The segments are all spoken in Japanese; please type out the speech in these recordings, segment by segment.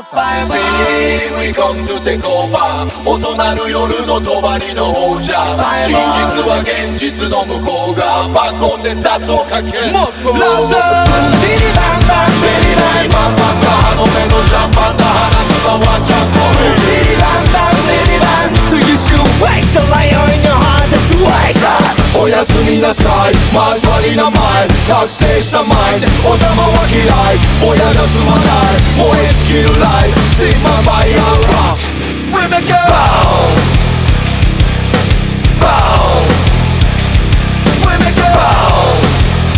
See, we come to take over 大人る夜の帳の王者真実は現実の向こう側バコンで雑をかけもっとラウダービリバンバンビリバンバンバンバンあの目のシャンパンだ話すのはチャンスビリバンバンビリバン So you should wake the lion in your heart that's wake up おやすみなさい交わりな前覚醒したマインドお邪魔は嫌い親じゃ済まない燃え尽きるライト Sigma fire rock We make it bounce Bounce We make it bounce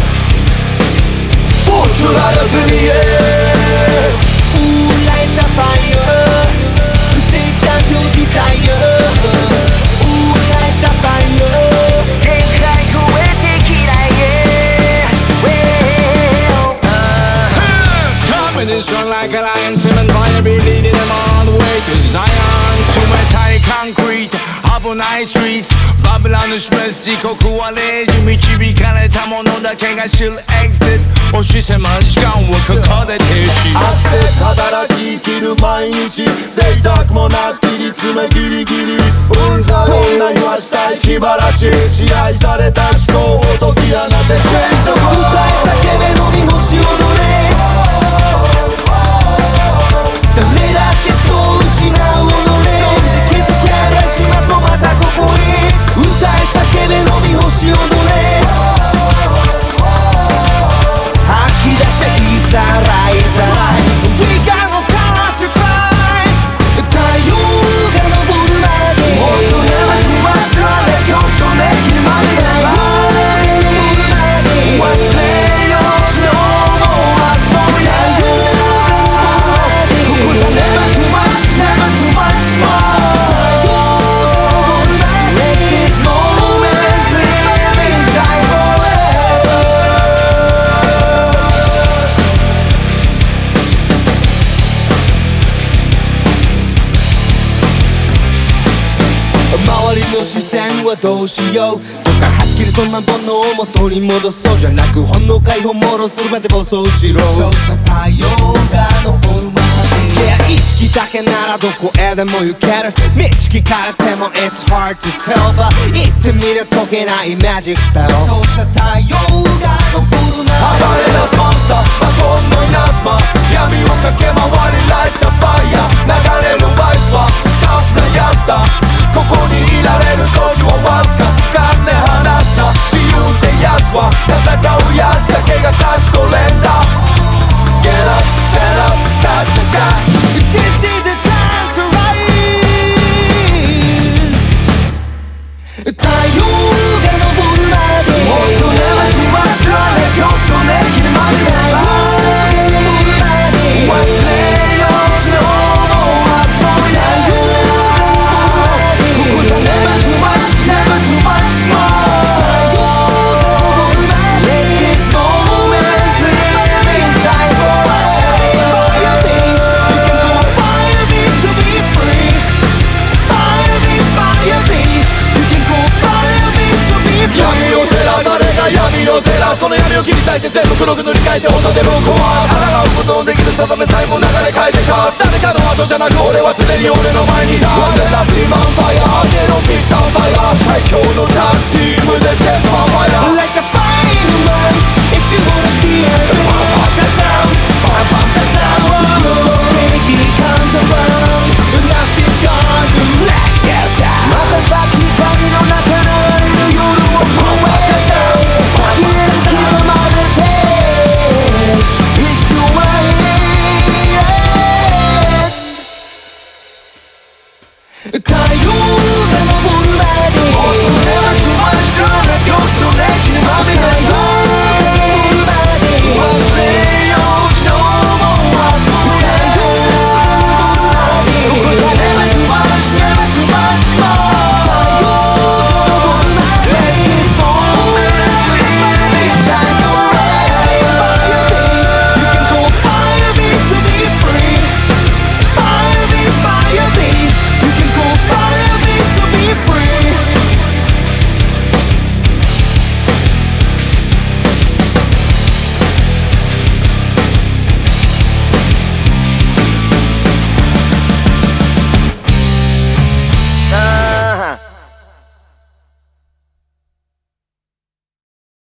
Put your lighters in the air Ooh, light the fire To save down your desire Ooh, light the fire 天界越えてきないCombination like a lion, Simon fire be leading them all the way to Zion 冷たいコンクリート危ないストリートバブラの示す時刻は0時導かれた者だけが知るエグゼット押し迫る時間をここで停止アクセス働き生きる毎日贅沢もなく切り詰めギリギリうんざりこんな日はしたい気晴らし支配された思考を解き放てチェイス歌え叫べ飲み干し踊れ誰だってそう失う己気づきゃらしますもまたここへ歌え叫べ飲み干し踊れ吐き出しゃいざらいざらい We got no time to cry 太陽が昇るまでもっと never too much プラネ恐怖と熱気にまみれ太陽が昇るまで忘れよう昨日も明日も太陽Never too much, never too much more 太陽が昇るまで Let this moment live and shine forever 周りの視線はどうしようどっかはち切るそんな煩悩を元に戻そうじゃなく本能解放もろするまで暴走しろそうさ太陽が昇るまで意識だけならどこへでも行ける道聞かれても It's hard to tell But 言ってみる解けないマジックスペルそうさ太陽が昇るな暴れ出すモンスター魔法の稲妻闇を駆け回り Light the fire 流れるバイスはタフなやつだここにいられる時はわずか掴んで離すな自由ってやつは戦うやつだけが勝ち取れんだ Get up, stand up, touch the sky This is the time to rise 太陽が昇るまでもっと never too much プラネ恐怖と熱気にまみれ太陽が昇るまで忘れよう昨日も明日も太陽が昇るまでここじゃ never too much, never too much more 太陽が昇るまで Let this moment live and shine forever Fire me, you can go fire me to be free Fire me, fire me, you can go fire me to be free 闇を照らす誰が闇を照らすこの闇を切り裂いて全部黒く塗り替えて音でぶっ壊す抗うことのできる定めさえも流れ変えてか誰かの後じゃなく俺は常に俺の前に立つ One last team on fire 当てろフィスト on fire 最強のタッグチームで Chest on fire Like a fire in the mind If you wanna be happy Pump up the sound Pump up the sound